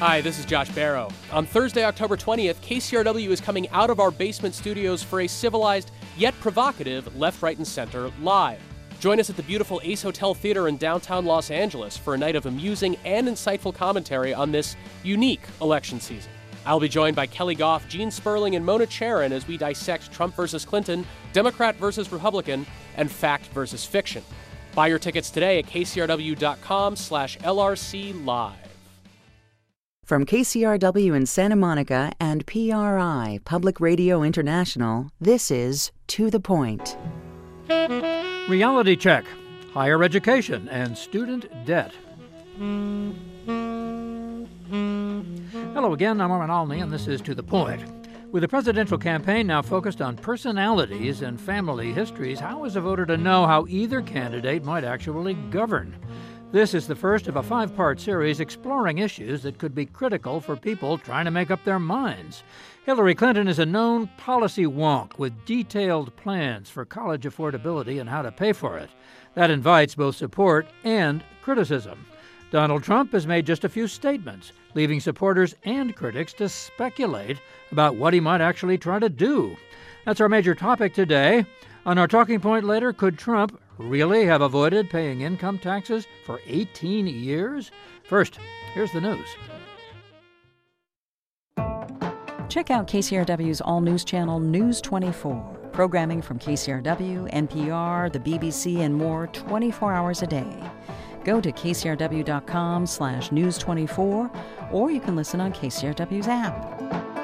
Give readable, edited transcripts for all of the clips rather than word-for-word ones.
Hi, this is Josh Barrow. On Thursday, October 20th, KCRW is coming out of our basement studios for a civilized yet provocative Left, Right, and Center live. Join us at the beautiful Ace Hotel Theater in downtown Los Angeles for a night of amusing and insightful commentary on this unique election season. I'll be joined by Kelly Goff, Gene Sperling, and Mona Charen as we dissect Trump versus Clinton, Democrat versus Republican, and fact versus fiction. Buy your tickets today at kcrw.com/LRC Live. From KCRW in Santa Monica and PRI, Public Radio International, this is To the Point. Reality check, higher education, and student debt. Hello again, I'm Norman Olney, and this is To the Point. With the presidential campaign now focused on personalities and family histories, how is a voter to know how either candidate might actually govern? This is the first of a 5-part series exploring issues that could be critical for people trying to make up their minds. Hillary Clinton is a known policy wonk with detailed plans for college affordability and how to pay for it. That invites both support and criticism. Donald Trump has made just a few statements, leaving supporters and critics to speculate about what he might actually try to do. That's our major topic today. On our talking point later, could Trump really have avoided paying income taxes for 18 years? First, here's the news. Check out KCRW's all-news channel News 24. Programming from KCRW, NPR, the BBC, and more 24 hours a day. Go to kcrw.com/news24, or you can listen on KCRW's app.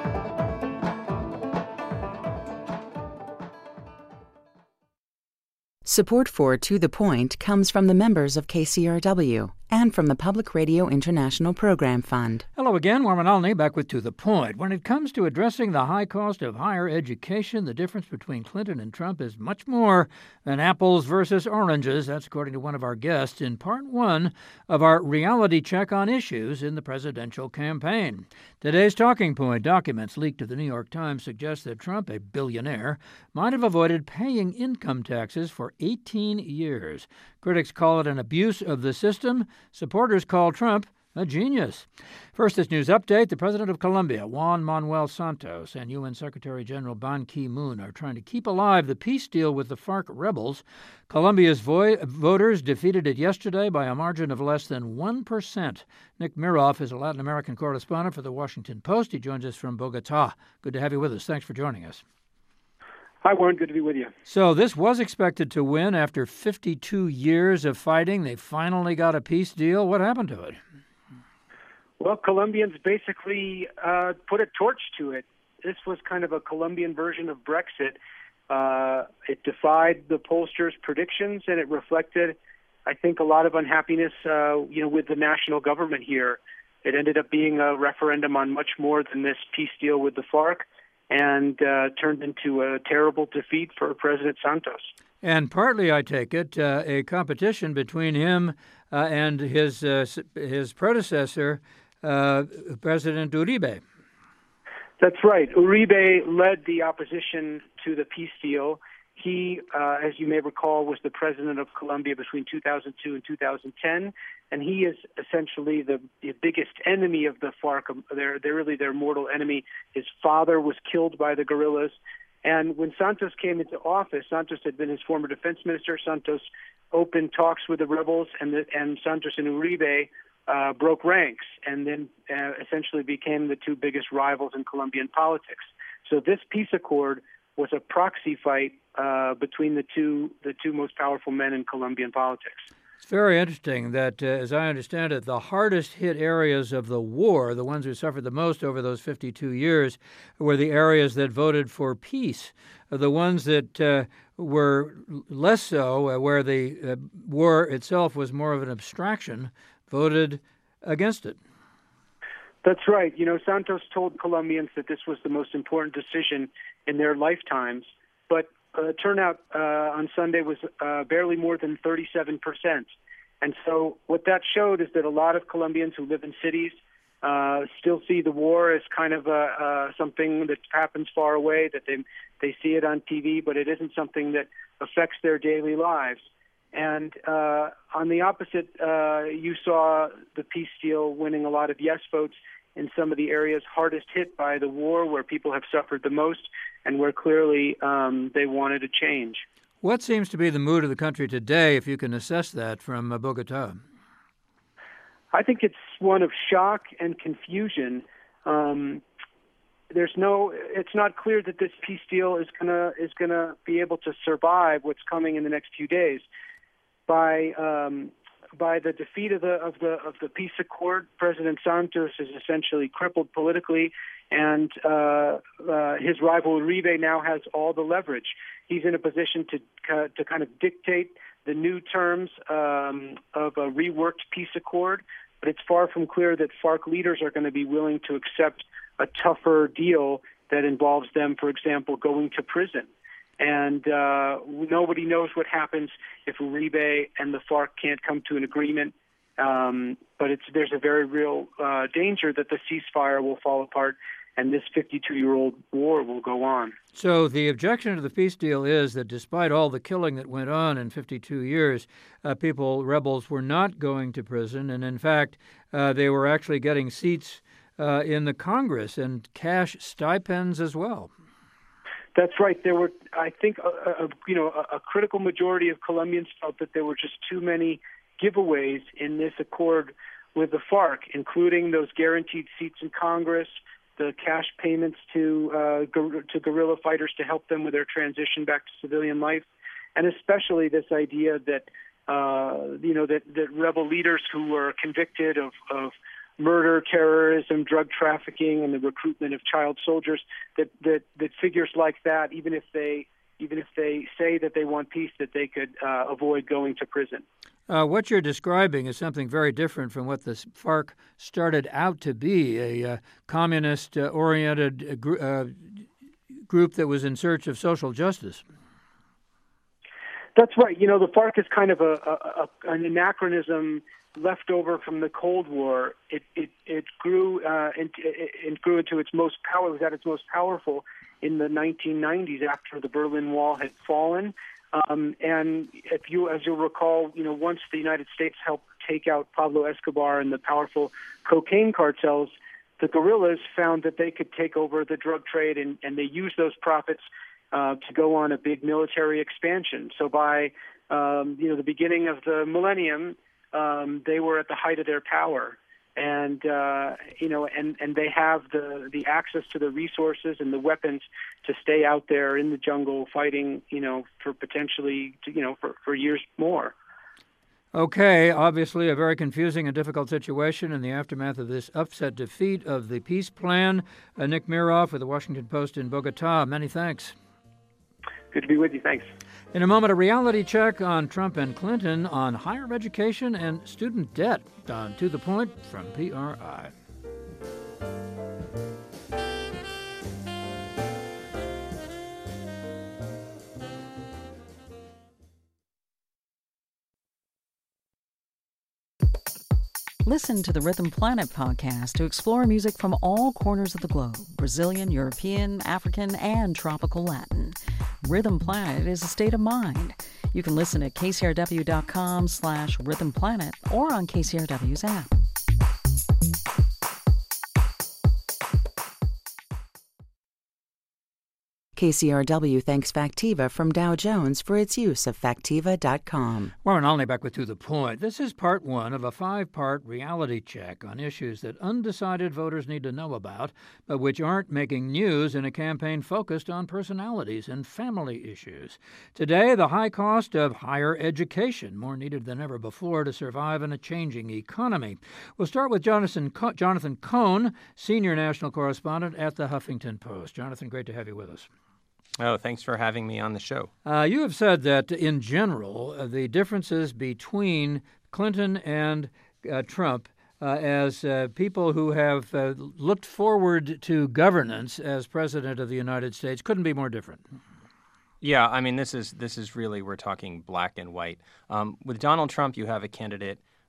Support for To the Point comes from the members of KCRW and from the Public Radio International Program Fund. Hello again, Norman Olney, back with To the Point. When it comes to addressing the high cost of higher education, the difference between Clinton and Trump is much more than apples versus oranges. That's according to one of our guests in part 1 of our reality check on issues in the presidential campaign. Today's talking point documents leaked to the New York Times suggest that Trump, a billionaire, might have avoided paying income taxes for 18 years. Critics call it an abuse of the system. Supporters call Trump a genius. First, this news update. The president of Colombia, Juan Manuel Santos, and UN Secretary General Ban Ki-moon are trying to keep alive the peace deal with the FARC rebels. Colombia's voters defeated it yesterday by a margin of less than 1%. Nick Miroff is a Latin American correspondent for The Washington Post. He joins us from Bogota. Good to have you with us. Thanks for joining us. Hi, Warren. Good to be with you. So this was expected to win after 52 years of fighting. They finally got a peace deal. What happened to it? Well, Colombians basically put a torch to it. This was kind of a Colombian version of Brexit. It defied the pollsters' predictions, and it reflected, I think, a lot of unhappiness, with the national government here. It ended up being a referendum on much more than this peace deal with the FARC, and turned into a terrible defeat for President Santos. And partly, I take it, a competition between him and his predecessor, President Uribe. That's right. Uribe led the opposition to the peace deal. He, as you may recall, was the president of Colombia between 2002 and 2010, and he is essentially the biggest enemy of the FARC. They're really their mortal enemy. His father was killed by the guerrillas, and when Santos came into office, Santos had been his former defense minister. Santos opened talks with the rebels, and Santos and Uribe broke ranks, and then essentially became the two biggest rivals in Colombian politics. So this peace accord was a proxy fight between the two most powerful men in Colombian politics. It's very interesting that, as I understand it, the hardest hit areas of the war, the ones who suffered the most over those 52 years, were the areas that voted for peace. The ones that were less so, where the war itself was more of an abstraction, voted against it. That's right. Santos told Colombians that this was the most important decision in their lifetimes, but turnout on Sunday was barely more than 37%. And so what that showed is that a lot of Colombians who live in cities still see the war as kind of something that happens far away, that they see it on TV, but it isn't something that affects their daily lives. And on the opposite, you saw the peace deal winning a lot of yes votes in some of the areas hardest hit by the war, where people have suffered the most, and where clearly they wanted a change. What seems to be the mood of the country today, if you can assess that from Bogota? I think it's one of shock and confusion. It's not clear that this peace deal is gonna be able to survive what's coming in the next few days. By the defeat of the peace accord, President Santos is essentially crippled politically, and his rival Uribe now has all the leverage. He's in a position to kind of dictate the new terms of a reworked peace accord, but it's far from clear that FARC leaders are going to be willing to accept a tougher deal that involves them, for example, going to prison. And nobody knows what happens if Uribe and the FARC can't come to an agreement. But there's a very real danger that the ceasefire will fall apart and this 52-year-old war will go on. So the objection to the peace deal is that despite all the killing that went on in 52 years, rebels were not going to prison. And in fact, they were actually getting seats in the Congress and cash stipends as well. That's right. There were, I think, a critical majority of Colombians felt that there were just too many giveaways in this accord with the FARC, including those guaranteed seats in Congress, the cash payments to guerrilla fighters to help them with their transition back to civilian life, and especially this idea that that rebel leaders who were convicted of murder, terrorism, drug trafficking, and the recruitment of child soldiers, that figures like that, even if they say that they want peace, that they could avoid going to prison. What you're describing is something very different from what the FARC started out to be, a communist-oriented group that was in search of social justice. That's right. The FARC is kind of an anachronism left over from the Cold War. It grew into its most power. It was at its most powerful in the 1990s after the Berlin Wall had fallen. And as you'll recall, once the United States helped take out Pablo Escobar and the powerful cocaine cartels, the guerrillas found that they could take over the drug trade, and they used those profits to go on a big military expansion. So by the beginning of the millennium, they were at the height of their power, and they have the access to the resources and the weapons to stay out there in the jungle fighting, for potentially, for years more. Okay, obviously a very confusing and difficult situation in the aftermath of this upset defeat of the peace plan. Nick Miroff with the Washington Post in Bogota. Many thanks. Good to be with you. Thanks. In a moment, a reality check on Trump and Clinton on higher education and student debt. On To the Point from PRI. Listen to the Rhythm Planet podcast to explore music from all corners of the globe: Brazilian, European, African, and tropical Latin. Rhythm Planet is a state of mind. You can listen at kcrw.com/Rhythm Planet or on KCRW's app. KCRW thanks Factiva from Dow Jones for its use of Factiva.com. Warren Olney back with To the Point. This is part one of a 5-part reality check on issues that undecided voters need to know about, but which aren't making news in a campaign focused on personalities and family issues. Today, the high cost of higher education, more needed than ever before to survive in a changing economy. We'll start with Jonathan Cohn, senior national correspondent at the Huffington Post. Jonathan, great to have you with us. Oh, thanks for having me on the show. You have said that, in general, the differences between Clinton and Trump as people who have looked forward to governance as president of the United States couldn't be more different. Yeah, I mean, this is really, we're talking black and white. With Donald Trump, you have a candidate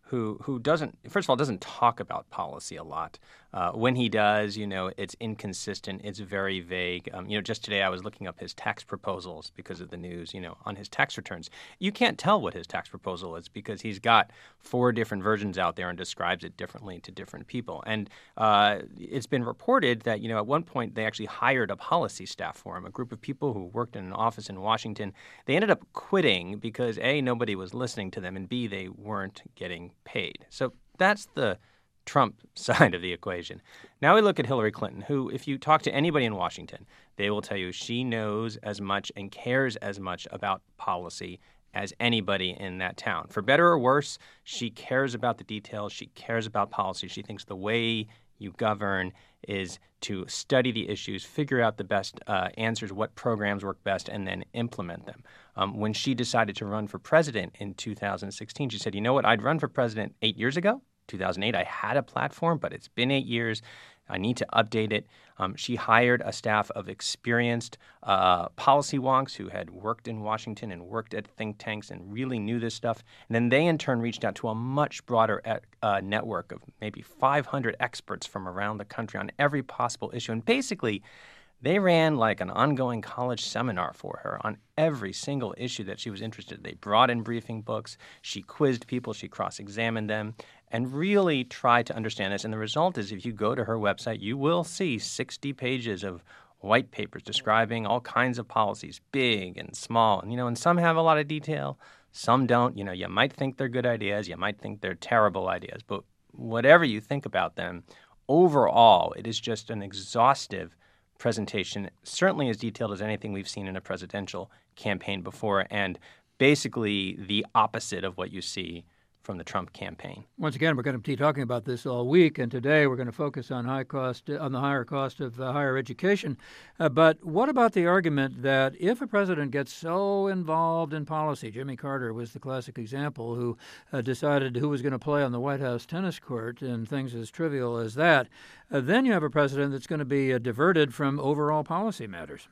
who doesn't, first of all, doesn't talk about policy a lot. When he does, it's inconsistent. It's very vague. Just today I was looking up his tax proposals because of the news, on his tax returns. You can't tell what his tax proposal is because he's got 4 different versions out there and describes it differently to different people. And it's been reported that, at one point they actually hired a policy staff for him, a group of people who worked in an office in Washington. They ended up quitting because A, nobody was listening to them, and B, they weren't getting paid. So that's the Trump side of the equation. Now we look at Hillary Clinton, who, if you talk to anybody in Washington, they will tell you she knows as much and cares as much about policy as anybody in that town. For better or worse, she cares about the details. She cares about policy. She thinks the way you govern is to study the issues, figure out the best answers, what programs work best, and then implement them. When she decided to run for president in 2016, she said, you know what, I'd run for president 8 years ago. 2008, I had a platform, but it's been 8 years. I need to update it. She hired a staff of experienced policy wonks who had worked in Washington and worked at think tanks and really knew this stuff. And then they, in turn, reached out to a much broader network of maybe 500 experts from around the country on every possible issue. And basically, they ran like an ongoing college seminar for her on every single issue that she was interested in. They brought in briefing books. She quizzed people. She cross-examined them and really tried to understand this. And the result is, if you go to her website, you will see 60 pages of white papers describing all kinds of policies, big and small. And some have a lot of detail, some don't. You might think they're good ideas. You might think they're terrible ideas. But whatever you think about them, overall, it is just an exhaustive presentation, certainly as detailed as anything we've seen in a presidential campaign before, and basically the opposite of what you see from the Trump campaign. Once again, we're going to be talking about this all week, and today we're going to focus on the higher cost of higher education. But what about the argument that if a president gets so involved in policy, Jimmy Carter was the classic example, who decided who was going to play on the White House tennis court and things as trivial as that, then you have a president that's going to be diverted from overall policy matters.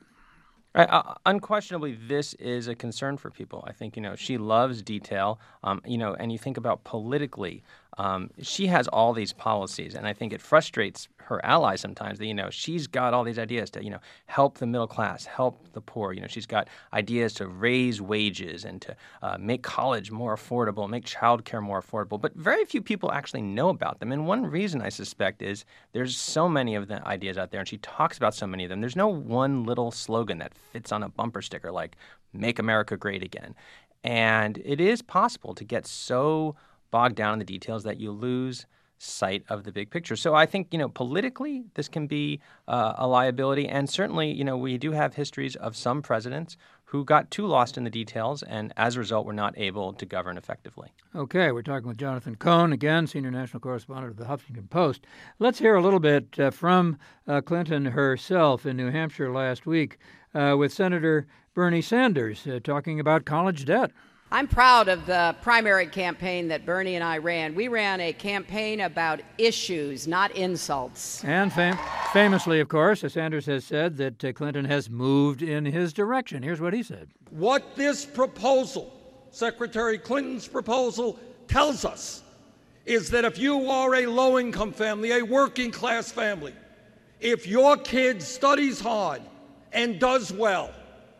Unquestionably, this is a concern for people. I think, she loves detail, and you think about politically, she has all these policies, and I think it frustrates her allies sometimes that, she's got all these ideas to, help the middle class, help the poor. She's got ideas to raise wages and to make college more affordable, make childcare more affordable. But very few people actually know about them. And one reason, I suspect, is there's so many of the ideas out there, and she talks about so many of them. There's no one little slogan that fits on a bumper sticker like "Make America Great Again." And it is possible to get so bogged down in the details that you lose sight of the big picture. So I think, politically, this can be a liability. And certainly, we do have histories of some presidents who got too lost in the details and, as a result, were not able to govern effectively. Okay, we're talking with Jonathan Cohn, again, senior national correspondent of the Huffington Post. Let's hear a little bit from Clinton herself in New Hampshire last week with Senator Bernie Sanders talking about college debt. I'm proud of the primary campaign that Bernie and I ran. We ran a campaign about issues, not insults. And famously, of course, Sanders has said that Clinton has moved in his direction. Here's what he said. What this proposal, Secretary Clinton's proposal, tells us is that if you are a low-income family, a working-class family, if your kid studies hard and does well,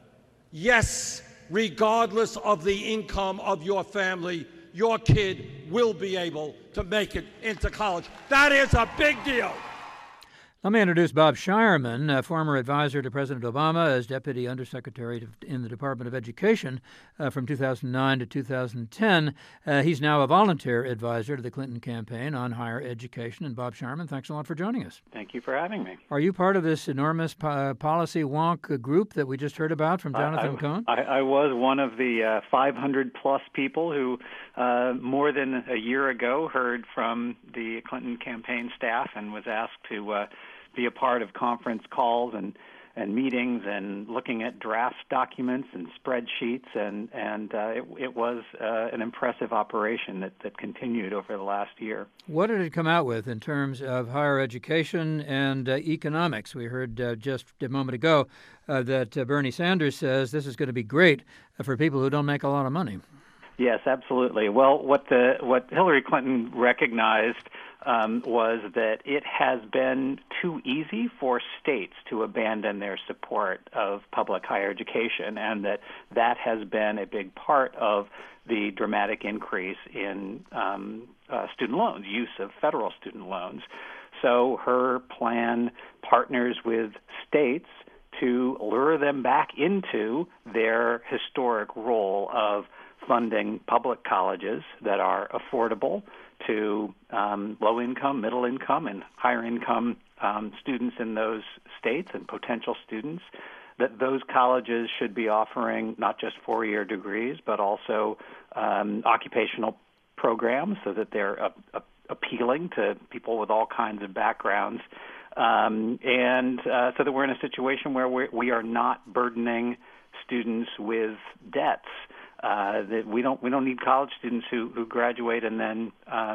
yes, regardless of the income of your family, your kid will be able to make it into college. That is a big deal. Let me introduce Bob Shireman, former advisor to President Obama as Deputy Undersecretary in the Department of Education from 2009 to 2010. He's now a volunteer advisor to the Clinton campaign on higher education. And Bob Shireman, thanks a lot for joining us. Thank you for having me. Are you part of this enormous policy wonk group that we just heard about from Jonathan Cohn? I was one of the 500-plus people who more than a year ago heard from the Clinton campaign staff and was asked to be a part of conference calls and meetings and looking at draft documents and spreadsheets, and it was an impressive operation that continued over the last year. What did it come out with in terms of higher education and economics? We heard just a moment ago that Bernie Sanders says this is going to be great for people who don't make a lot of money. Yes, absolutely. Well, what Hillary Clinton recognized was that it has been too easy for states to abandon their support of public higher education, and that has been a big part of the dramatic increase in student loans, use of federal student loans. So her plan partners with states to lure them back into their historic role of funding public colleges that are affordable to low-income, middle-income, and higher-income students in those states and potential students, that those colleges should be offering not just four-year degrees, but also occupational programs so that they're appealing to people with all kinds of backgrounds, and so that we're in a situation where we are not burdening students with debts. That we don't need college students who graduate and then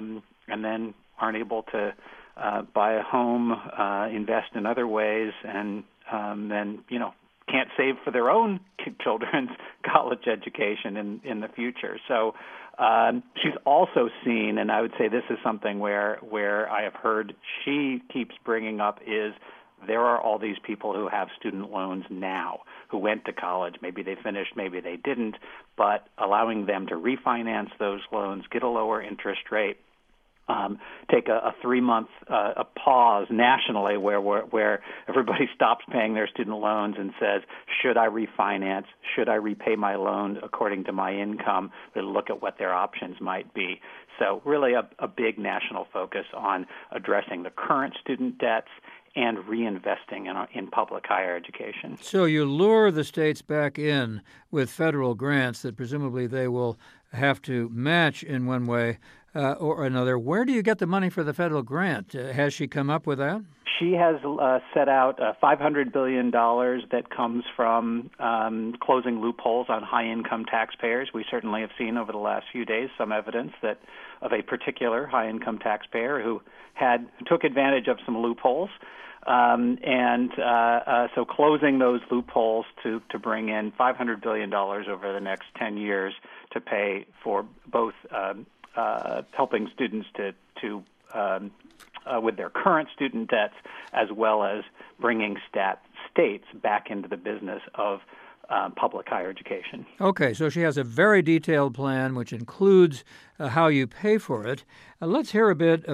aren't able to buy a home, invest in other ways, and then can't save for their own children's college education in the future. So she's also seen, and I would say this is something where I have heard she keeps bringing up, is there are all these people who have student loans now who went to college. Maybe they finished, maybe they didn't, but allowing them to refinance those loans, get a lower interest rate, take a 3-month a pause nationally where everybody stops paying their student loans and says, should I refinance? Should I repay my loan according to my income? They look at what their options might be. So really a big national focus on addressing the current student debts and reinvesting in public higher education. So you lure the states back in with federal grants that presumably they will have to match in one way or another. Where do you get the money for the federal grant? Has she come up with that? She has set out $500 billion that comes from closing loopholes on high-income taxpayers. We certainly have seen over the last few days some evidence of a particular high-income taxpayer who took advantage of some loopholes. So closing those loopholes to bring in $500 billion over the next 10 years to pay for both helping students to with their current student debts, as well as bringing states back into the business of public higher education. Okay, so she has a very detailed plan, which includes how you pay for it. Let's hear a bit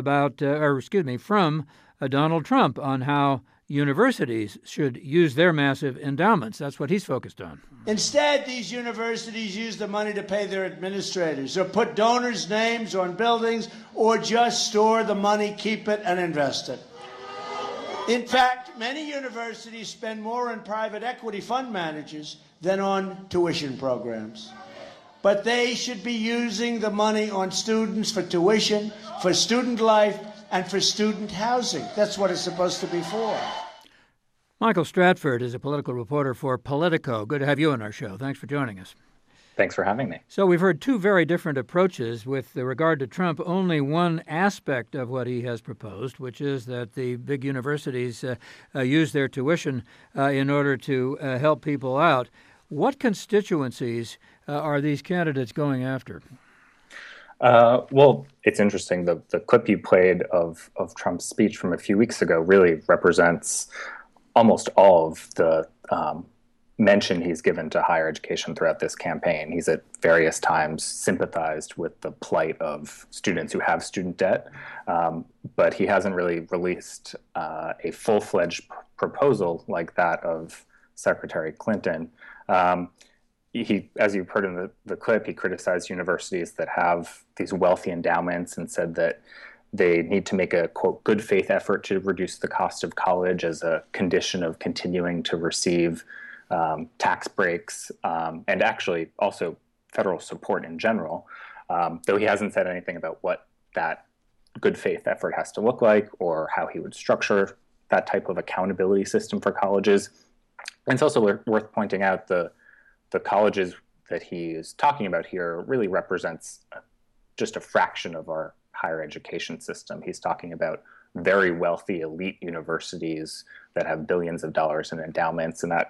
from Donald Trump on how universities should use their massive endowments. That's what he's focused on. Instead, these universities use the money to pay their administrators or put donors' names on buildings or just store the money, keep it, and invest it. In fact, many universities spend more on private equity fund managers than on tuition programs. But they should be using the money on students for tuition, for student life, and for student housing. That's what it's supposed to be for. Michael Stratford is a political reporter for Politico. Good to have you on our show. Thanks for joining us. Thanks for having me. So we've heard two very different approaches with regard to Trump. Only one aspect of what he has proposed, which is that the big universities use their tuition in order to help people out. What constituencies are these candidates going after? Well, it's interesting. The clip you played of Trump's speech from a few weeks ago really represents almost all of the mention he's given to higher education throughout this campaign. He's at various times sympathized with the plight of students who have student debt, but he hasn't really released a full-fledged proposal like that of Secretary Clinton. He, as you've heard in the clip, he criticized universities that have these wealthy endowments and said that they need to make a, quote, good faith effort to reduce the cost of college as a condition of continuing to receive tax breaks and actually also federal support in general, though he hasn't said anything about what that good faith effort has to look like or how he would structure that type of accountability system for colleges. And it's also worth pointing out the colleges that he is talking about here really represents just a fraction of our higher education system. He's talking about very wealthy elite universities that have billions of dollars in endowments, and that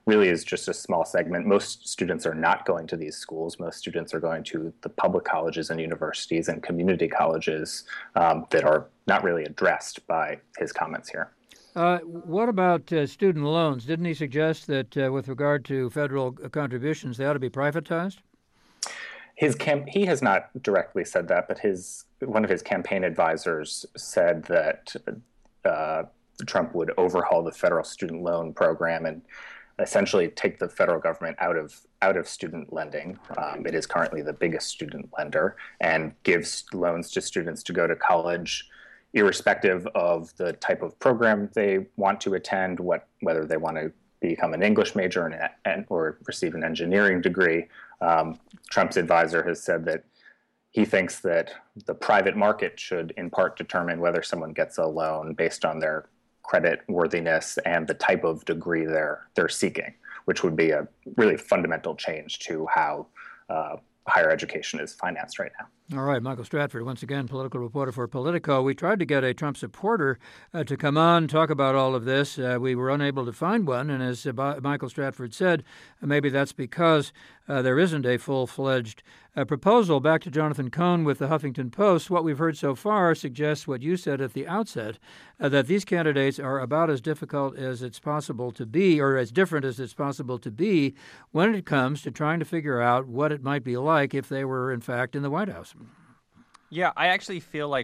really is just a small segment. Most students are not going to these schools. Most students are going to the public colleges and universities and community colleges that are not really addressed by his comments here. What about student loans? Didn't he suggest that with regard to federal contributions, they ought to be privatized? He has not directly said that, but one of his campaign advisors said that Trump would overhaul the federal student loan program and essentially take the federal government out of student lending. It is currently the biggest student lender, and gives loans to students to go to college, irrespective of the type of program they want to attend, whether they want to become an English major or receive an engineering degree. Trump's advisor has said that he thinks that the private market should in part determine whether someone gets a loan based on their credit worthiness and the type of degree they're seeking, which would be a really fundamental change to how higher education is financed right now. All right, Michael Stratford, once again, political reporter for Politico. We tried to get a Trump supporter to come on, talk about all of this. We were unable to find one, and as Michael Stratford said, maybe that's because there isn't a full-fledged proposal. Back to Jonathan Cohn with the Huffington Post. What we've heard so far suggests what you said at the outset, that these candidates are about as difficult as it's possible to be, or as different as it's possible to be, when it comes to trying to figure out what it might be like if they were, in fact, in the White House. Yeah, I actually feel like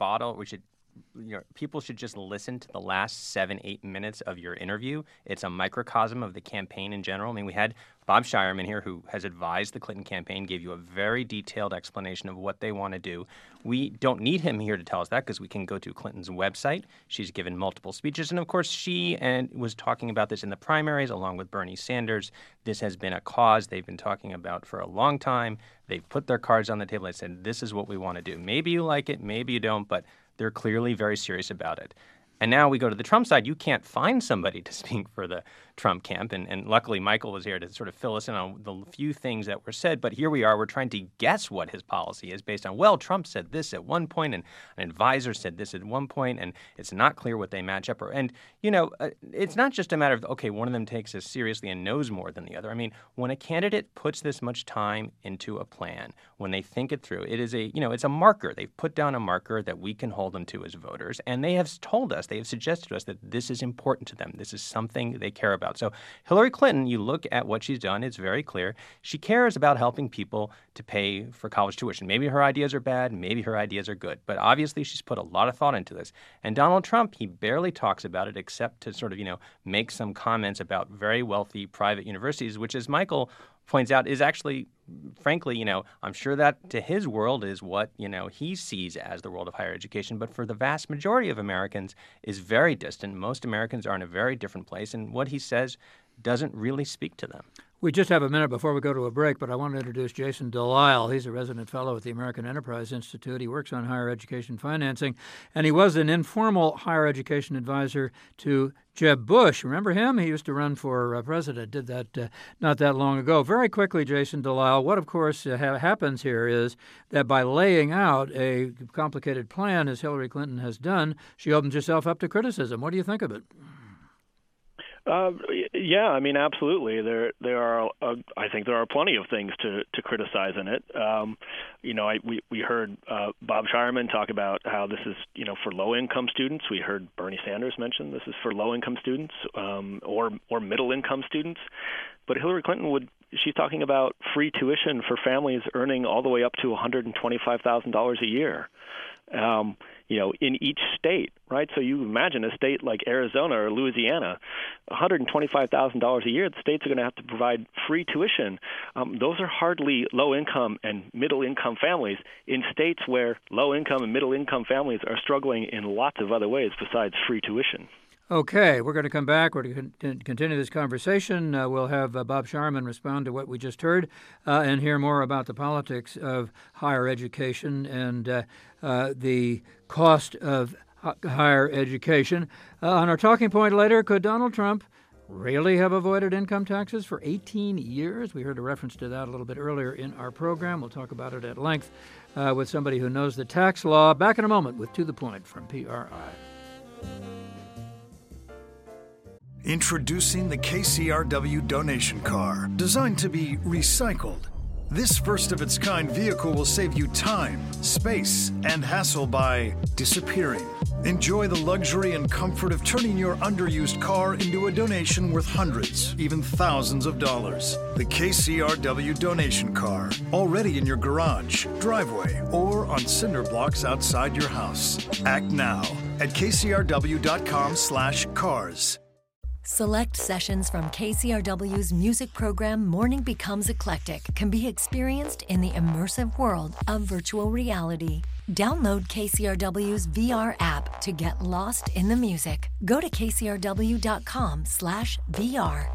people should just listen to the last 7-8 minutes of your interview. It's a microcosm of the campaign in general. I mean, we had Bob Shireman here, who has advised the Clinton campaign, gave you a very detailed explanation of what they want to do. We don't need him here to tell us that because we can go to Clinton's website. She's given multiple speeches. And, of course, she was talking about this in the primaries along with Bernie Sanders. This has been a cause they've been talking about for a long time. They've put their cards on the table. They said, this is what we want to do. Maybe you like it, maybe you don't, but they're clearly very serious about it. And now we go to the Trump side. You can't find somebody to speak for the Trump camp. And luckily, Michael was here to sort of fill us in on the few things that were said. But here we are. We're trying to guess what his policy is based on, well, Trump said this at one point, and an advisor said this at one point, and it's not clear what they match up. And, it's not just a matter of, okay, one of them takes this seriously and knows more than the other. I mean, when a candidate puts this much time into a plan, when they think it through, it is it's a marker. They've put down a marker that we can hold them to as voters. And they have told us, they have suggested to us that this is important to them. This is something they care about. So Hillary Clinton, you look at what she's done, it's very clear. She cares about helping people to pay for college tuition. Maybe her ideas are bad, maybe her ideas are good. But obviously she's put a lot of thought into this. And Donald Trump, he barely talks about it except to sort of, make some comments about very wealthy private universities, which, as Michael points out, is actually, frankly, I'm sure that to his world is what, he sees as the world of higher education. But for the vast majority of Americans is very distant. Most Americans are in a very different place. And what he says doesn't really speak to them. We just have a minute before we go to a break, but I want to introduce Jason Delisle. He's a resident fellow at the American Enterprise Institute. He works on higher education financing, and he was an informal higher education advisor to Jeb Bush. Remember him? He used to run for president, did that not that long ago. Very quickly, Jason Delisle, what, of course, happens here is that by laying out a complicated plan, as Hillary Clinton has done, she opens herself up to criticism. What do you think of it? Yeah, I mean, absolutely. There are. I think there are plenty of things to criticize in it. We heard Bob Shireman talk about how this is, for low-income students. We heard Bernie Sanders mention this is for low-income students or middle-income students. But Hillary Clinton she's talking about free tuition for families earning all the way up to $125,000 a year. In each state, right? So you imagine a state like Arizona or Louisiana, $125,000 a year, the states are going to have to provide free tuition. Those are hardly low-income and middle-income families in states where low-income and middle-income families are struggling in lots of other ways besides free tuition. Okay, we're going to come back. We're going to continue this conversation. We'll have Bob Shireman respond to what we just heard and hear more about the politics of higher education and the cost of higher education. On our talking point later, could Donald Trump really have avoided income taxes for 18 years? We heard a reference to that a little bit earlier in our program. We'll talk about it at length with somebody who knows the tax law. Back in a moment with To the Point from PRI. Introducing the KCRW donation car, designed to be recycled. This first-of-its-kind vehicle will save you time, space, and hassle by disappearing. Enjoy the luxury and comfort of turning your underused car into a donation worth hundreds, even thousands of dollars. The KCRW donation car, already in your garage, driveway, or on cinder blocks outside your house. Act now at kcrw.com/cars. Select sessions from KCRW's music program Morning Becomes Eclectic can be experienced in the immersive world of virtual reality. Download KCRW's VR app to get lost in the music. Go to kcrw.com/VR.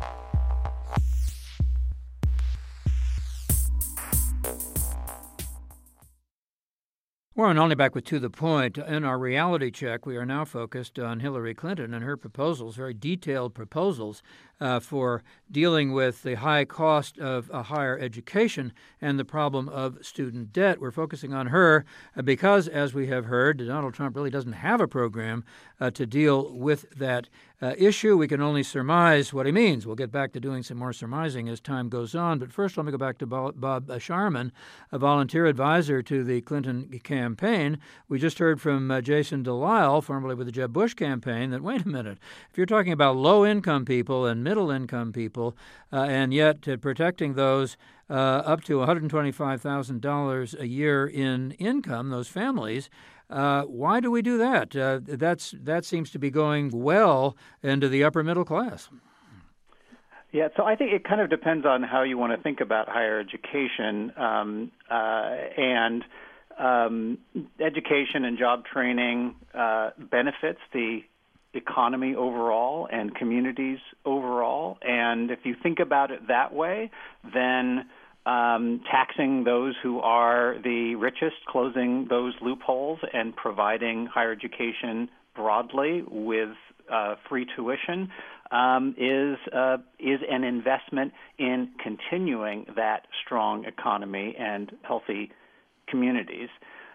We're only back with To the Point. In our reality check, we are now focused on Hillary Clinton and her proposals, very detailed proposals for dealing with the high cost of higher education and the problem of student debt. We're focusing on her because, as we have heard, Donald Trump really doesn't have a program to deal with that issue. We can only surmise what he means. We'll get back to doing some more surmising as time goes on. But first, let me go back to Bob Sharman, a volunteer advisor to the Clinton campaign. We just heard from Jason Delisle, formerly with the Jeb Bush campaign, that, wait a minute, if you're talking about low-income people and middle-income people, and yet protecting those up to $125,000 a year in income, those families, why do we do that? That seems to be going well into the upper middle class. Yeah, so I think it kind of depends on how you want to think about higher education and education and job training benefits the economy overall and communities overall. And if you think about it that way, then taxing those who are the richest, closing those loopholes, and providing higher education broadly with free tuition is an investment in continuing that strong economy and healthy communities.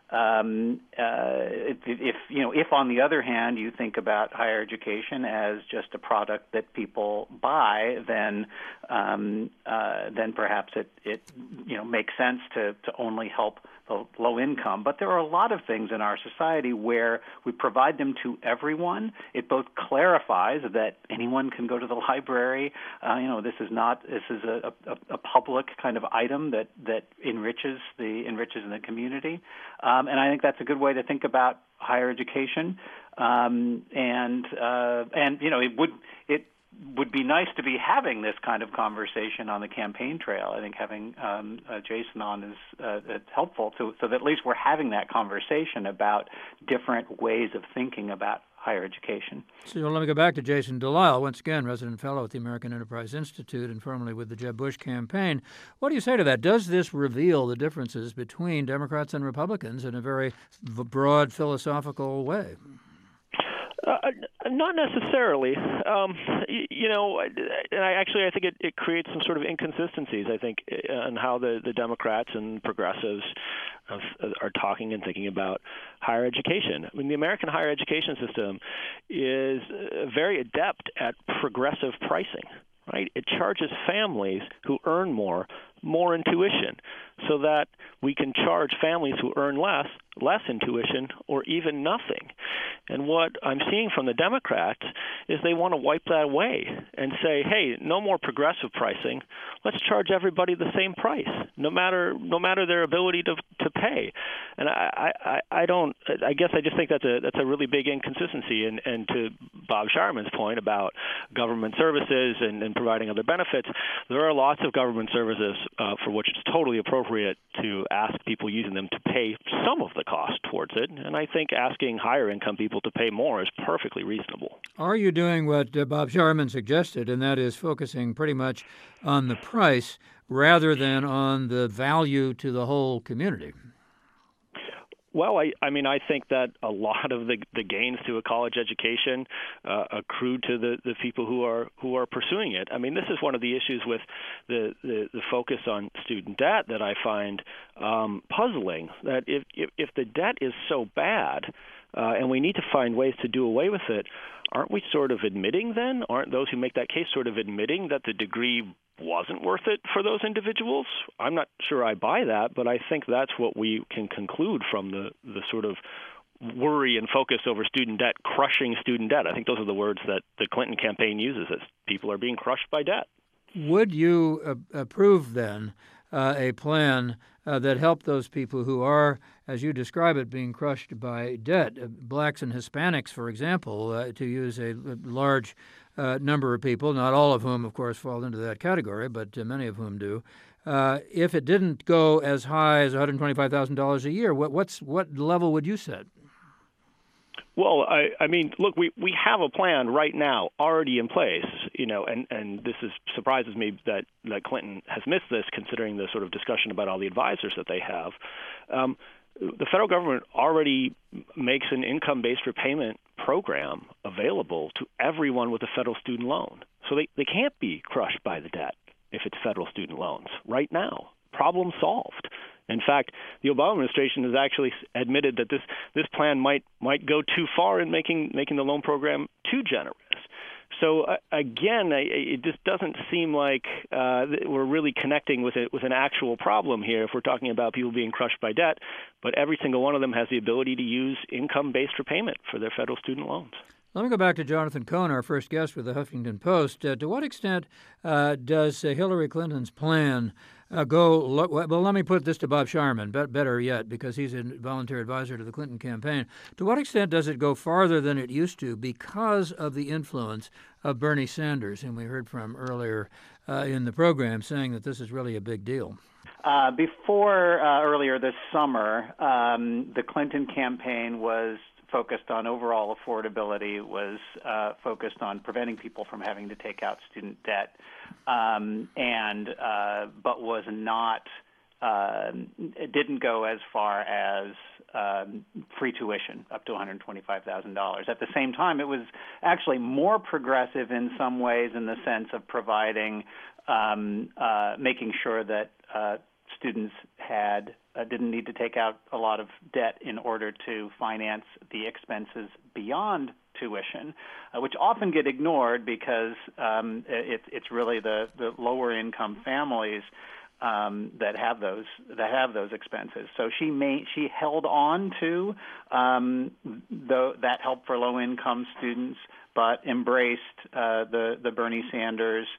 If on the other hand you think about higher education as just a product that people buy, then perhaps it makes sense to only help the low income. But there are a lot of things in our society where we provide them to everyone. It both clarifies that anyone can go to the library. This is a public kind of item that enriches in the community. And I think that's a good way to think about higher education. It would be nice to be having this kind of conversation on the campaign trail. I think having Jason on is helpful, so that at least we're having that conversation about different ways of thinking about higher education. So let me go back to Jason Delisle, once again, resident fellow at the American Enterprise Institute and formerly with the Jeb Bush campaign. What do you say to that? Does this reveal the differences between Democrats and Republicans in a very broad philosophical way? Not necessarily. And I think it creates some sort of inconsistencies, I think, on how the Democrats and progressives are talking and thinking about higher education. I mean, the American higher education system is very adept at progressive pricing, right? It charges families who earn more in tuition so that we can charge families who earn less in tuition or even nothing. And what I'm seeing from the Democrats is they want to wipe that away and say, hey, no more progressive pricing. Let's charge everybody the same price, no matter their ability to pay. And I guess I just think that's a really big inconsistency. And to Bob Sharman's point about government services and providing other benefits, there are lots of government services for which it's totally appropriate to ask people using them to pay some of the cost towards it. And I think asking higher income people to pay more is perfectly reasonable. Are you doing what Bob Sharman suggested, and that is focusing pretty much on the price rather than on the value to the whole community? Well, I think that a lot of the gains to a college education accrue to the people who are pursuing it. I mean, this is one of the issues with the focus on student debt that I find puzzling. That if the debt is so bad, and we need to find ways to do away with it. Aren't we sort of admitting then? Aren't those who make that case sort of admitting that the degree wasn't worth it for those individuals? I'm not sure I buy that, but I think that's what we can conclude from the sort of worry and focus over student debt, crushing student debt. I think those are the words that the Clinton campaign uses, as people are being crushed by debt. Would you approve then a plan that helped those people who are, as you describe it, being crushed by debt? Blacks and Hispanics, for example, to use a large number of people, not all of whom, of course, fall into that category, but many of whom do. If it didn't go as high as $125,000 a year, what level would you set? Well, I mean, look, we have a plan right now already in place, and this surprises me that Clinton has missed this, considering the sort of discussion about all the advisors that they have. The federal government already makes an income-based repayment program available to everyone with a federal student loan. So they can't be crushed by the debt if it's federal student loans right now. Problem solved. In fact, the Obama administration has actually admitted that this plan might go too far in making the loan program too generous. So again, it just doesn't seem like we're really connecting with an actual problem here if we're talking about people being crushed by debt. But every single one of them has the ability to use income-based repayment for their federal student loans. Let me go back to Jonathan Cohn, our first guest with the Huffington Post. To what extent does Hillary Clinton's plan well, let me put this to Bob Sharman, better yet, because he's a volunteer advisor to the Clinton campaign. To what extent does it go farther than it used to because of the influence of Bernie Sanders, whom we heard from earlier in the program, saying that this is really a big deal? Before earlier this summer, the Clinton campaign was focused on overall affordability, was focused on preventing people from having to take out student debt, but was not, it didn't go as far as free tuition up to $125,000. At the same time, it was actually more progressive in some ways in the sense of providing, making sure that students didn't need to take out a lot of debt in order to finance the expenses beyond tuition, which often get ignored because it's really the lower income families that have those expenses. So she held on to that help for low income students, but embraced the Bernie Sanders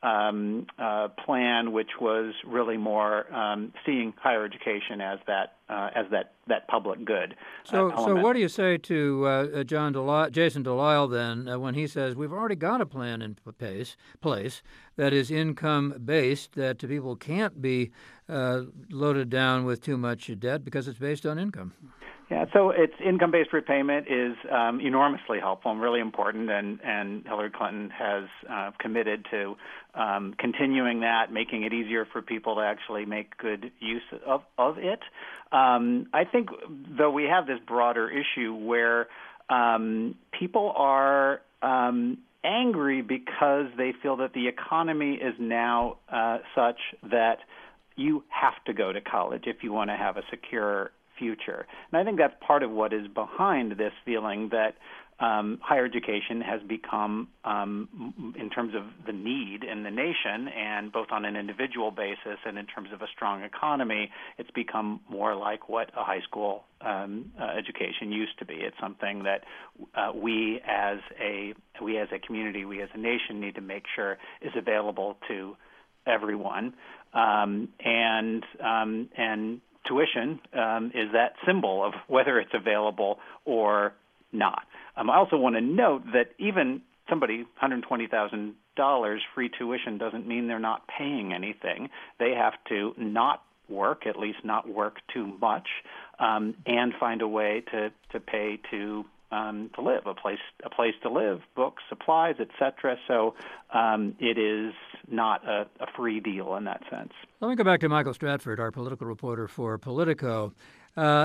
plan, which was really more seeing higher education as that public good. So what do you say to Jason Delisle then when he says we've already got a plan in place that is income-based, that people can't be loaded down with too much debt because it's based on income? Yeah, so it's income-based repayment is enormously helpful and really important, and Hillary Clinton has committed to continuing that, making it easier for people to actually make good use of it. I think, though, we have this broader issue where people are angry because they feel that the economy is now such that you have to go to college if you want to have a secure future. And I think that's part of what is behind this feeling that higher education has become, in terms of the need in the nation, and both on an individual basis and in terms of a strong economy, it's become more like what a high school education used to be. It's something that we as a community, we as a nation need to make sure is available to everyone, and tuition is that symbol of whether it's available or not. I also want to note that even somebody $120,000 free tuition doesn't mean they're not paying anything. They have to not work, at least not work too much, and find a way to pay to live, a place to live, books, supplies, etc. So it is not a free deal in that sense. Let me go back to Michael Stratford, our political reporter for Politico.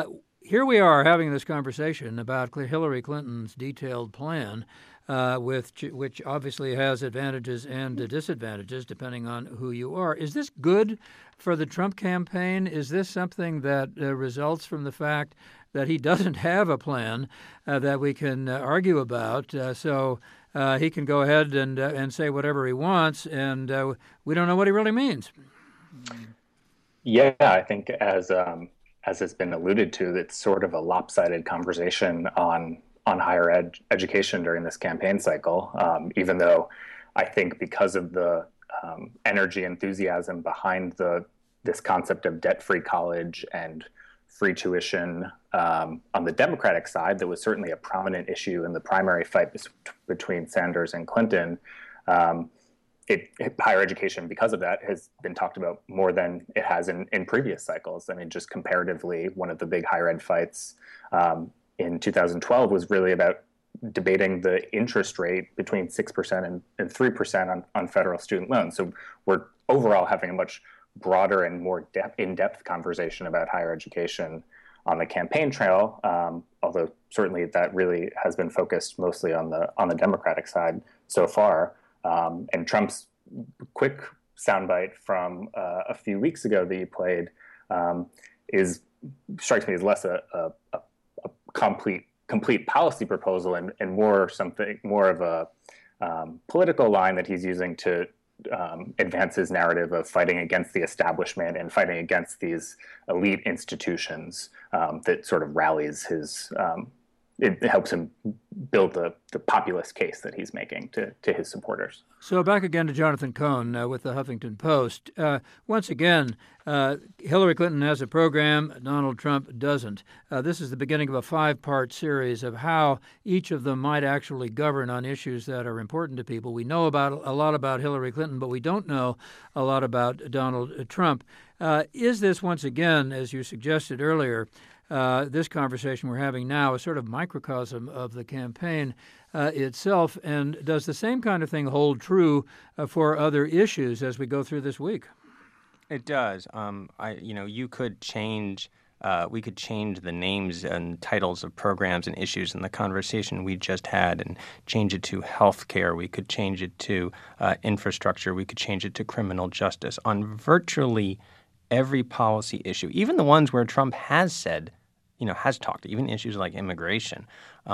here we are having this conversation about Hillary Clinton's detailed plan, which obviously has advantages and disadvantages depending on who you are. Is this good for the Trump campaign? Is this something that results from the fact that he doesn't have a plan that we can argue about, so he can go ahead and say whatever he wants, and we don't know what he really means? Yeah, I think as has been alluded to, it's sort of a lopsided conversation on higher education during this campaign cycle, even though I think because of the energy enthusiasm behind this concept of debt-free college and free tuition on the Democratic side, that was certainly a prominent issue in the primary fight between Sanders and Clinton. Higher education, because of that, has been talked about more than it has in previous cycles. I mean, just comparatively, one of the big higher ed fights in 2012 was really about debating the interest rate between 6% and 3% on federal student loans. So we're overall having a much broader and more in-depth conversation about higher education on the campaign trail, although certainly that really has been focused mostly on the Democratic side so far. And Trump's quick soundbite from a few weeks ago that he played strikes me as less a complete policy proposal and more of a political line that he's using to advance his narrative of fighting against the establishment and fighting against these elite institutions that sort of rallies his. It helps him build the populist case that he's making to his supporters. So back again to Jonathan Cohn with the Huffington Post. Once again, Hillary Clinton has a program, Donald Trump doesn't. This is the beginning of a 5-part series of how each of them might actually govern on issues that are important to people. We know a lot about Hillary Clinton, but we don't know a lot about Donald Trump. Is this, once again, as you suggested earlier, this conversation we're having now is sort of microcosm of the campaign itself, and does the same kind of thing hold true for other issues as we go through this week? It does. You could change. We could change the names and titles of programs and issues in the conversation we just had, and change it to healthcare. We could change it to infrastructure. We could change it to criminal justice. On virtually every policy issue, even the ones where Trump has talked, even issues like immigration,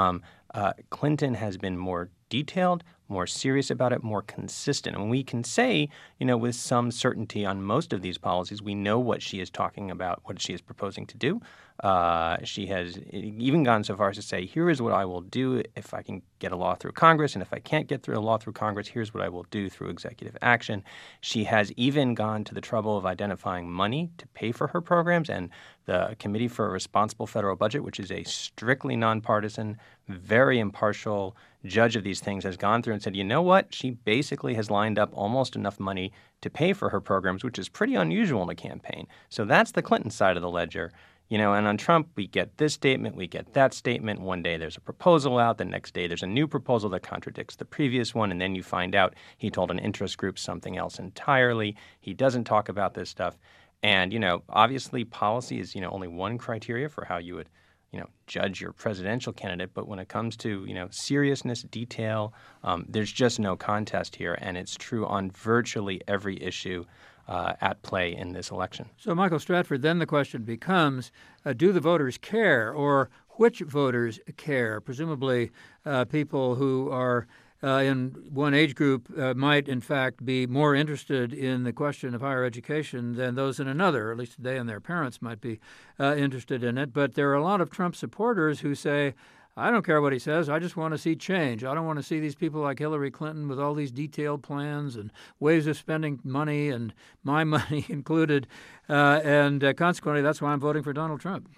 Clinton has been more detailed, more serious about it, more consistent. And we can say, with some certainty on most of these policies, we know what she is talking about, what she is proposing to do. She has even gone so far as to say, here is what I will do if I can get a law through Congress, and if I can't get through a law through Congress, here's what I will do through executive action. She has even gone to the trouble of identifying money to pay for her programs, and the Committee for a Responsible Federal Budget, which is a strictly nonpartisan, very impartial judge of these things, has gone through and said, you know what? She basically has lined up almost enough money to pay for her programs, which is pretty unusual in a campaign. So that's the Clinton side of the ledger. And on Trump, we get this statement, we get that statement. One day there's a proposal out. The next day there's a new proposal that contradicts the previous one. And then you find out he told an interest group something else entirely. He doesn't talk about this stuff. And, obviously policy is, only one criteria for how you would, judge your presidential candidate. But when it comes to, seriousness, detail, there's just no contest here. And it's true on virtually every issue at play in this election. So, Michael Stratford, then the question becomes, do the voters care, or which voters care? Presumably people who are in one age group might, in fact, be more interested in the question of higher education than those in another, or at least they and their parents might be interested in it. But there are a lot of Trump supporters who say, I don't care what he says. I just want to see change. I don't want to see these people like Hillary Clinton with all these detailed plans and ways of spending money, and my money included. And consequently, that's why I'm voting for Donald Trump.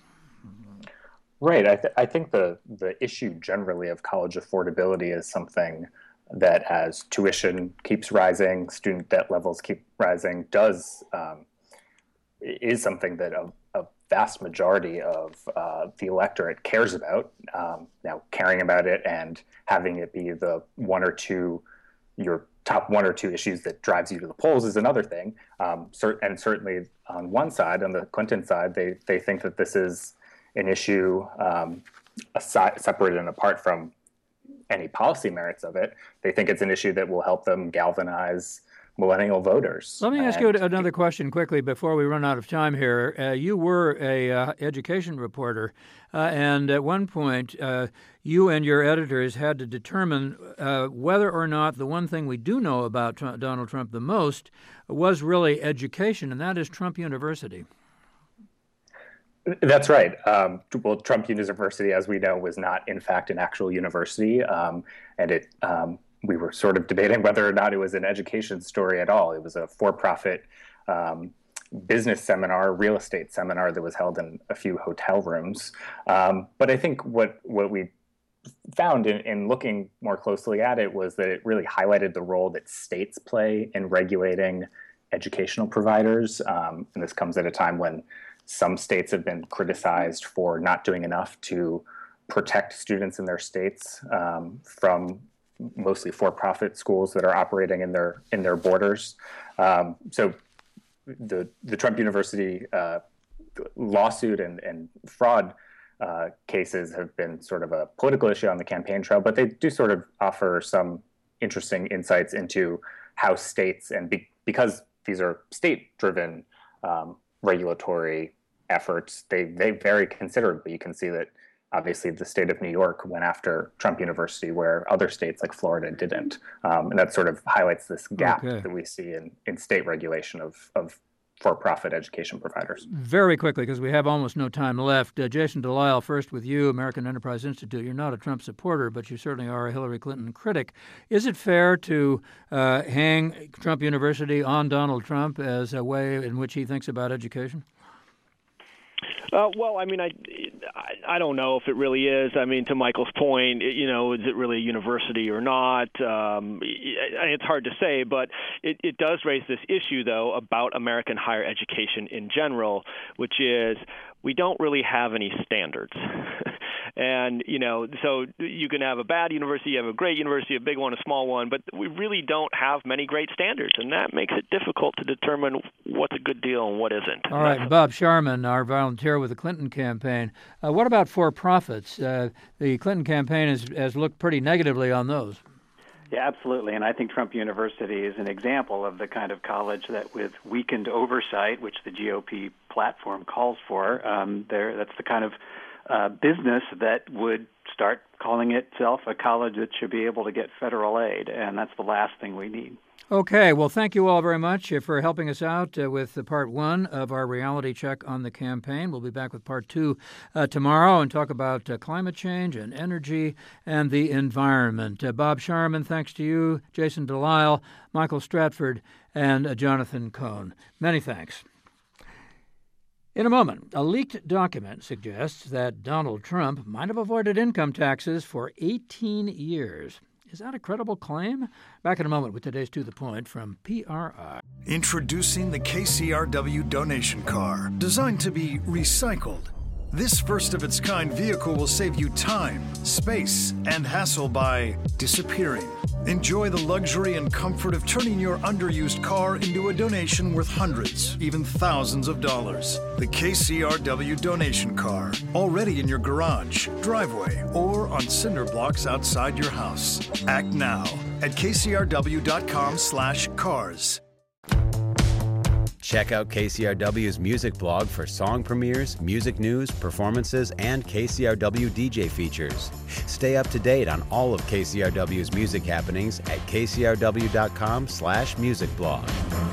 Right. I think the issue generally of college affordability is something that, as tuition keeps rising, student debt levels keep rising, is something that a vast majority of the electorate cares about. Now, caring about it and having it be the your top one or two issues that drives you to the polls is another thing. And certainly on one side, on the Clinton side, they think that this is an issue separated and apart from any policy merits of it. They think it's an issue that will help them galvanize millennial voters. Let me ask you another question quickly before we run out of time here. You were a education reporter, and at one point you and your editors had to determine whether or not the one thing we do know about Donald Trump the most was really education, and that is Trump University. That's right. Well, Trump University, as we know, was not, in fact, an actual university. And we were sort of debating whether or not it was an education story at all. It was a for-profit business seminar, real estate seminar that was held in a few hotel rooms. But I think what we found in looking more closely at it was that it really highlighted the role that states play in regulating educational providers. And this comes at a time when some states have been criticized for not doing enough to protect students in their states from mostly for-profit schools that are operating in their borders. So the Trump University lawsuit and fraud cases have been sort of a political issue on the campaign trail, but they do sort of offer some interesting insights into how states, and because these are state-driven regulatory efforts, they vary considerably. You can see that obviously the state of New York went after Trump University where other states like Florida didn't. And that sort of highlights this gap that we see in state regulation of for-profit education providers. Very quickly, because we have almost no time left. Jason Delisle, first with you, American Enterprise Institute. You're not a Trump supporter, but you certainly are a Hillary Clinton critic. Is it fair to hang Trump University on Donald Trump as a way in which he thinks about education? Well, I mean, I don't know if it really is. I mean, to Michael's point, is it really a university or not? It's hard to say, but it does raise this issue, though, about American higher education in general, which is we don't really have any standards. And, so you can have a bad university, you have a great university, a big one, a small one, but we really don't have many great standards, and that makes it difficult to determine what's a good deal and what isn't. All right, Bob Sharman, our volunteer with the Clinton campaign. What about for-profits? The Clinton campaign has looked pretty negatively on those. Yeah, absolutely. And I think Trump University is an example of the kind of college that with weakened oversight, which the GOP platform calls for, that's the kind of business that would start calling itself a college that should be able to get federal aid, and that's the last thing we need. Okay, well, thank you all very much for helping us out with part one of our reality check on the campaign. We'll be back with part two tomorrow and talk about climate change and energy and the environment. Bob Sharman, thanks to you, Jason Delisle, Michael Stratford, and Jonathan Cohn. Many thanks. In a moment, a leaked document suggests that Donald Trump might have avoided income taxes for 18 years. Is that a credible claim? Back in a moment with today's To The Point from PRI. Introducing the KCRW donation car, designed to be recycled. This first-of-its-kind vehicle will save you time, space, and hassle by disappearing. Enjoy the luxury and comfort of turning your underused car into a donation worth hundreds, even thousands of dollars. The KCRW donation car, already in your garage, driveway, or on cinder blocks outside your house. Act now at kcrw.com/cars. Check out KCRW's music blog for song premieres, music news, performances, and KCRW DJ features. Stay up to date on all of KCRW's music happenings at kcrw.com/musicblog.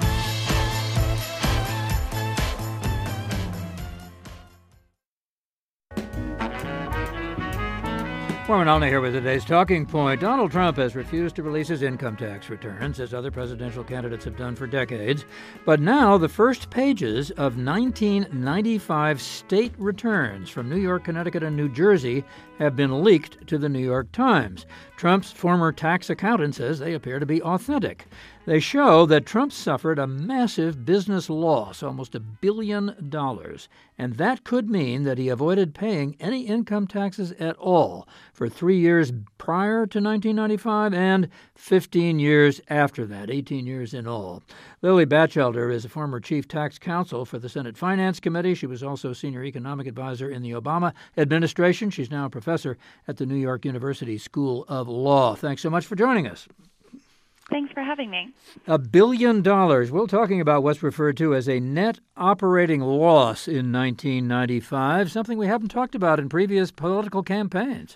Warren Alney here with today's Talking Point. Donald Trump has refused to release his income tax returns, as other presidential candidates have done for decades. But now the first pages of 1995 state returns from New York, Connecticut, and New Jersey have been leaked to the New York Times. Trump's former tax accountant says they appear to be authentic. They show that Trump suffered a massive business loss, almost $1 billion, and that could mean that he avoided paying any income taxes at all for 3 years prior to 1995 and 15 years after that, 18 years in all. Lily Batchelder is a former chief tax counsel for the Senate Finance Committee. She was also senior economic advisor in the Obama administration. She's now a professor at the New York University School of Law. Thanks so much for joining us. Thanks for having me. $1 billion. We're talking about what's referred to as a net operating loss in 1995, something we haven't talked about in previous political campaigns.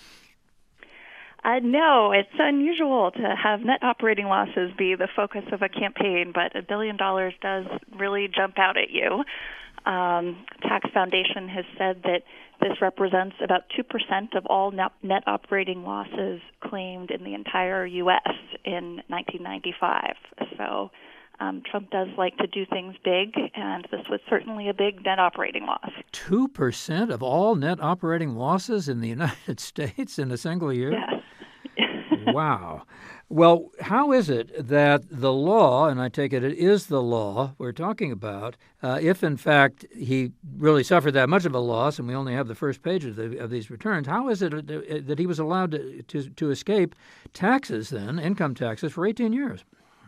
No, it's unusual to have net operating losses be the focus of a campaign, but $1 billion does really jump out at you. Tax Foundation has said that this represents about 2% of all net operating losses claimed in the entire U.S. in 1995. So Trump does like to do things big, and this was certainly a big net operating loss. 2% of all net operating losses in the United States in a single year? Yes. Wow. Well, how is it that the law, and I take it is the law we're talking about, if in fact he really suffered that much of a loss, and we only have the first page of these returns, how is it that he was allowed to escape taxes then, income taxes, for 18 years?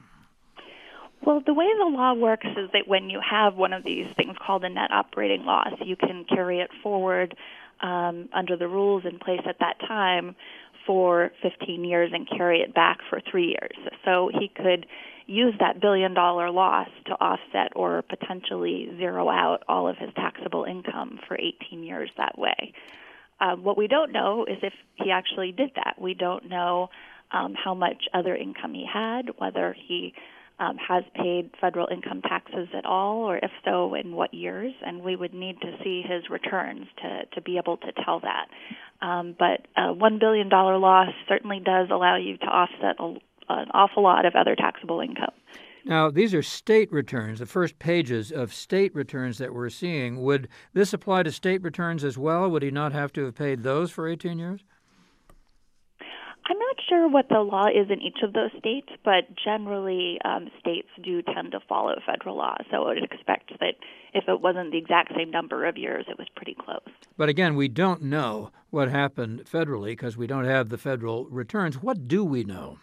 Well, the way the law works is that when you have one of these things called a net operating loss, you can carry it forward under the rules in place at that time for 15 years and carry it back for 3 years. So he could use that $1 billion loss to offset or potentially zero out all of his taxable income for 18 years that way. What we don't know is if he actually did that. We don't know how much other income he had, whether he has paid federal income taxes at all, or if so, in what years, and we would need to see his returns to be able to tell that. But a $1 billion loss certainly does allow you to offset an awful lot of other taxable income. Now, these are state returns, the first pages of state returns that we're seeing. Would this apply to state returns as well? Would he not have to have paid those for 18 years? I'm not sure what the law is in each of those states, but generally states do tend to follow federal law. So I would expect that if it wasn't the exact same number of years, it was pretty close. But again, we don't know what happened federally because we don't have the federal returns. What do we know?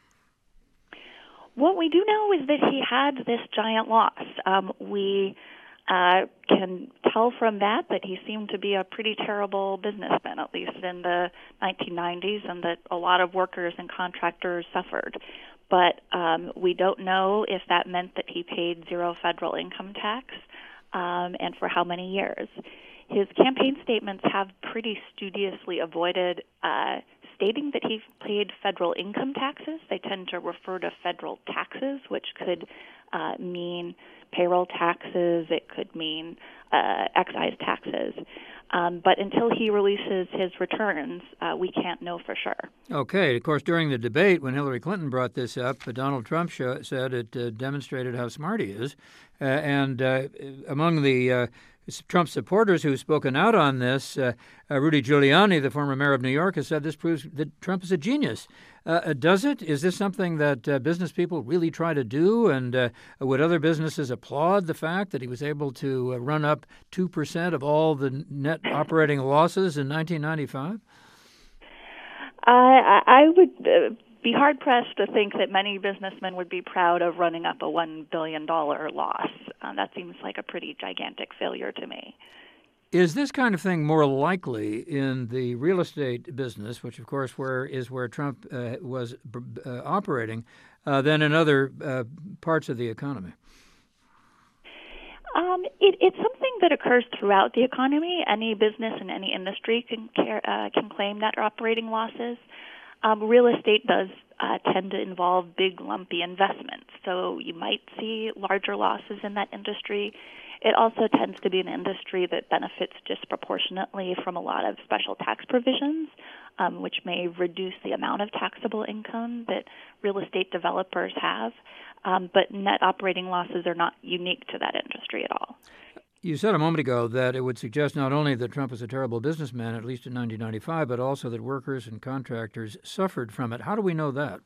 What we do know is that he had this giant loss. We can tell from that he seemed to be a pretty terrible businessman, at least in the 1990s, and that a lot of workers and contractors suffered. But we don't know if that meant that he paid zero federal income tax and for how many years. His campaign statements have pretty studiously avoided stating that he paid federal income taxes. They tend to refer to federal taxes, which could mean payroll taxes, it could mean excise taxes. But until he releases his returns, we can't know for sure. Okay. Of course, during the debate, when Hillary Clinton brought this up, Donald Trump said it demonstrated how smart he is. And among the Trump supporters who've spoken out on this, Rudy Giuliani, the former mayor of New York, has said this proves that Trump is a genius. Does it? Is this something that business people really try to do? And would other businesses applaud the fact that he was able to run up 2% of all the net operating losses in 1995? I would be hard-pressed to think that many businessmen would be proud of running up a $1 billion loss. That seems like a pretty gigantic failure to me. Is this kind of thing more likely in the real estate business, which, of course, is where Trump was operating, than in other parts of the economy? It's something that occurs throughout the economy. Any business in any industry can claim net operating losses. Real estate does tend to involve big, lumpy investments, so you might see larger losses in that industry. It also tends to be an industry that benefits disproportionately from a lot of special tax provisions, which may reduce the amount of taxable income that real estate developers have. But net operating losses are not unique to that industry at all. You said a moment ago that it would suggest not only that Trump was a terrible businessman, at least in 1995, but also that workers and contractors suffered from it. How do we know that?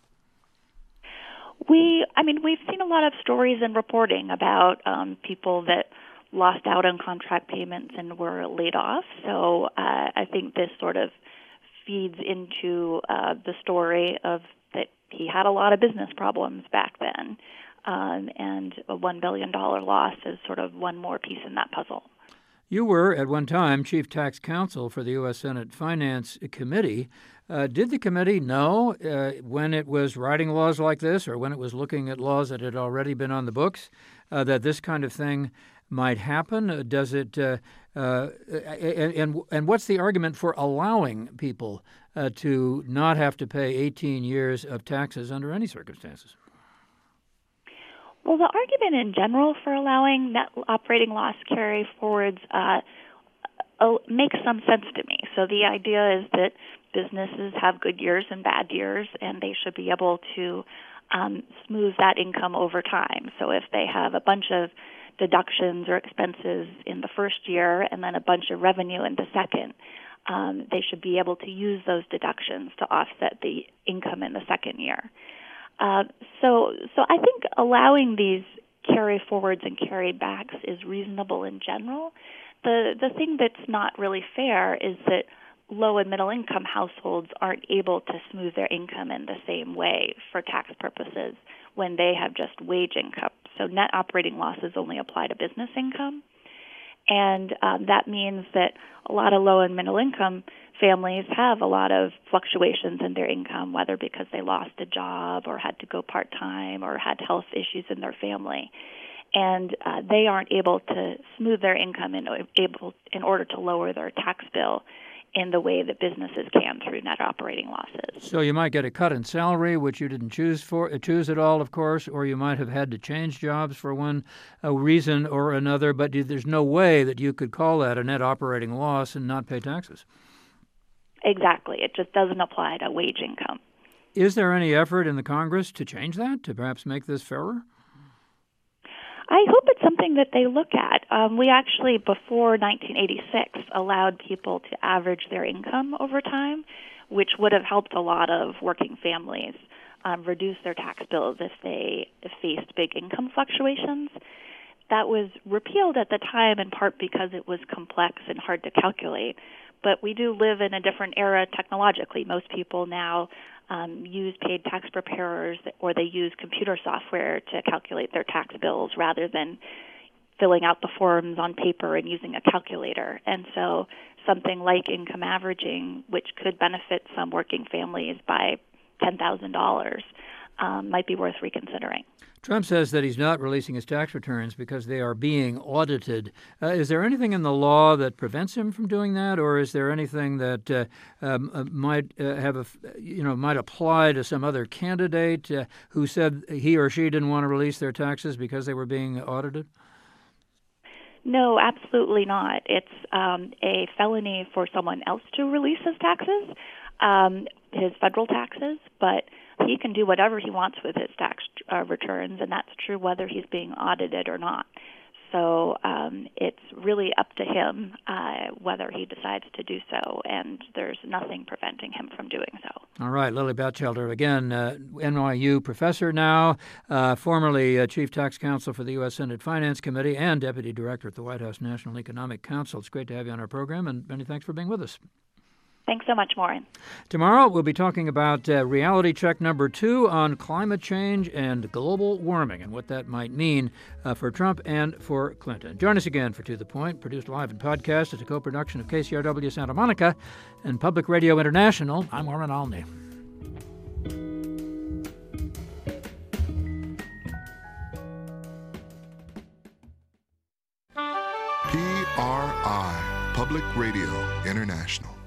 We've seen a lot of stories and reporting about people that lost out on contract payments and were laid off. So I think this sort of feeds into the story of that he had a lot of business problems back then. And a $1 billion loss is sort of one more piece in that puzzle. You were, at one time, Chief Tax Counsel for the U.S. Senate Finance Committee. Did the committee know when it was writing laws like this, or when it was looking at laws that had already been on the books, that this kind of thing might happen? Does it? And what's the argument for allowing people to not have to pay 18 years of taxes under any circumstances? Well, the argument in general for allowing net operating loss carry forwards makes some sense to me. So the idea is that businesses have good years and bad years, and they should be able to smooth that income over time. So if they have a bunch of deductions or expenses in the first year and then a bunch of revenue in the second, they should be able to use those deductions to offset the income in the second year. So I think allowing these carry forwards and carried backs is reasonable in general. The thing that's not really fair is that low and middle income households aren't able to smooth their income in the same way for tax purposes when they have just wage income. So net operating losses only apply to business income. And that means that a lot of low and middle income families have a lot of fluctuations in their income, whether because they lost a job or had to go part-time or had health issues in their family. And they aren't able to smooth their income in order to lower their tax bill in the way that businesses can through net operating losses. So you might get a cut in salary, which you didn't choose at all, of course, or you might have had to change jobs for one reason or another, but there's no way that you could call that a net operating loss and not pay taxes. Exactly. It just doesn't apply to wage income. Is there any effort in the Congress to change that, to perhaps make this fairer? I hope it's something that they look at. We actually, before 1986, allowed people to average their income over time, which would have helped a lot of working families reduce their tax bills if they faced big income fluctuations. That was repealed at the time in part because it was complex and hard to calculate. But we do live in a different era technologically. Most people now use paid tax preparers, or they use computer software to calculate their tax bills rather than filling out the forms on paper and using a calculator. And so something like income averaging, which could benefit some working families by $10,000, might be worth reconsidering. Trump says that he's not releasing his tax returns because they are being audited. Is there anything in the law that prevents him from doing that, or is there anything that might apply to some other candidate who said he or she didn't want to release their taxes because they were being audited? No, absolutely not. It's a felony for someone else to release his taxes, his federal taxes, but he can do whatever he wants with his tax returns, and that's true whether he's being audited or not. So it's really up to him whether he decides to do so, and there's nothing preventing him from doing so. All right, Lily Batchelder, again, NYU professor now, formerly Chief Tax Counsel for the U.S. Senate Finance Committee and Deputy Director at the White House National Economic Council. It's great to have you on our program, and many thanks for being with us. Thanks so much, Maureen. Tomorrow, we'll be talking about reality check number 2 on climate change and global warming and what that might mean for Trump and for Clinton. Join us again for To The Point, produced live and podcast. It's a co-production of KCRW Santa Monica and Public Radio International. I'm Warren Alney. PRI, Public Radio International.